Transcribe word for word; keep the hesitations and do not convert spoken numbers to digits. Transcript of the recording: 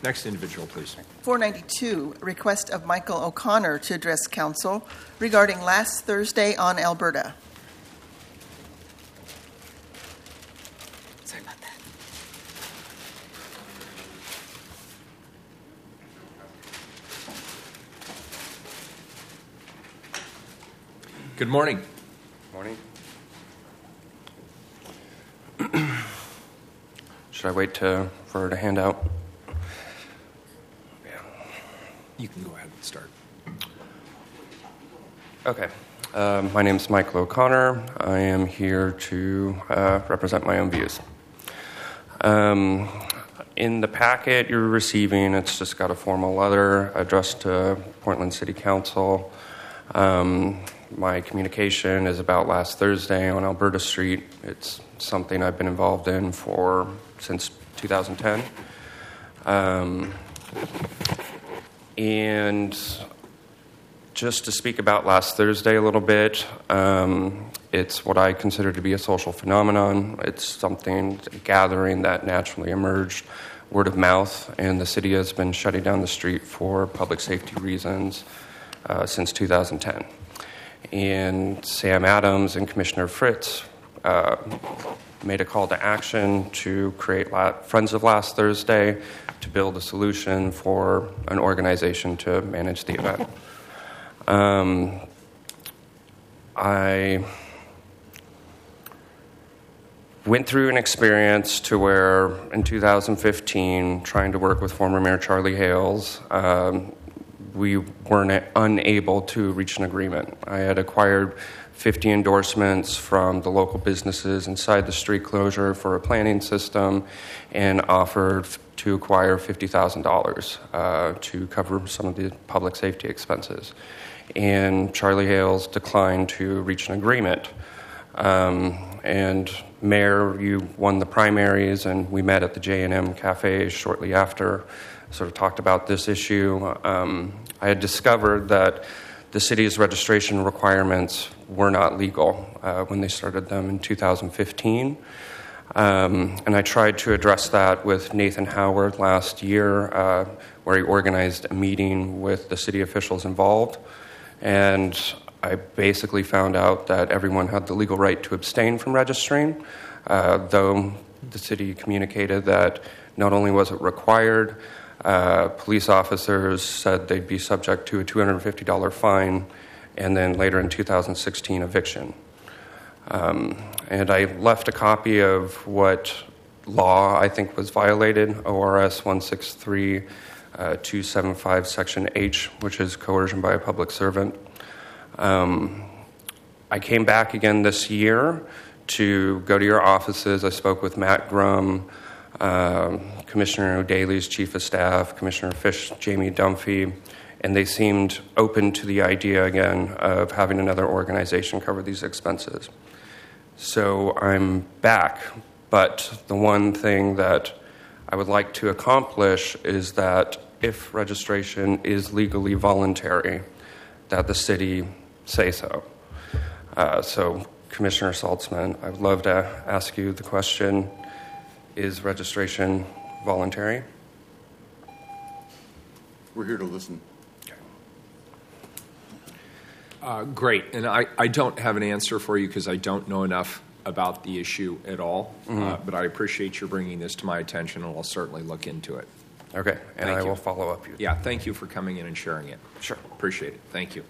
Next individual, please. four ninety-two, request of Michael O'Connor to address council regarding last Thursday on Alberta. Sorry about that. Good morning. Morning. Should I wait to, for her to hand out? Yeah. You can go ahead and start. Okay. Um, my name is Michael O'Connor. I am here to uh, represent my own views. Um, in the packet you're receiving, it's just got a formal letter addressed to Portland City Council. Um, my communication is about last Thursday on Alberta Street. It's something I've been involved in for since two thousand ten. Um, and just to speak about last Thursday a little bit, um, it's what I consider to be a social phenomenon. It's something, a gathering that naturally emerged word of mouth, and the city has been shutting down the street for public safety reasons uh, since two thousand ten. And Sam Adams and Commissioner Fritz uh, made a call to action to create La- Friends of Last Thursday to build a solution for an organization to manage the event. Um, I went through an experience to where in two thousand fifteen, trying to work with former Mayor Charlie Hales, um, we weren't unable to reach an agreement. I had acquired fifty endorsements from the local businesses inside the street closure for a planning system and offered to acquire fifty thousand dollars uh, to cover some of the public safety expenses. And Charlie Hales declined to reach an agreement. Um, and Mayor, you won the primaries, and we met at the J and M Cafe shortly after, sort of talked about this issue. Um, I had discovered that the city's registration requirements were not legal uh, when they started them in two thousand fifteen. Um, and I tried to address that with Nathan Howard last year, uh, where he organized a meeting with the city officials involved. And I basically found out that everyone had the legal right to abstain from registering, uh, though the city communicated that not only was it required, uh, police officers said they'd be subject to a two hundred fifty dollars fine, and then later in two thousand sixteen, eviction. Um, and I left a copy of what law I think was violated, O R S one six three two seven five, Section H, which is coercion by a public servant. Um, I came back again this year to go to your offices. I spoke with Matt Grum, uh, Commissioner O'Daly's Chief of Staff, Commissioner Fish, Jamie Dunphy, and they seemed open to the idea again of having another organization cover these expenses. So I'm back, but the one thing that I would like to accomplish is that if registration is legally voluntary, that the city say so. Uh, so, Commissioner Saltzman, I would love to ask you the question, is registration voluntary? We're here to listen. Okay. Uh, great. And I, I don't have an answer for you because I don't know enough about the issue at all. Mm-hmm. Uh, but I appreciate your bringing this to my attention, and I'll certainly look into it. Okay. And Thank I you. will follow up you. Yeah, thank you for coming in and sharing it. Sure. Appreciate it. Thank you.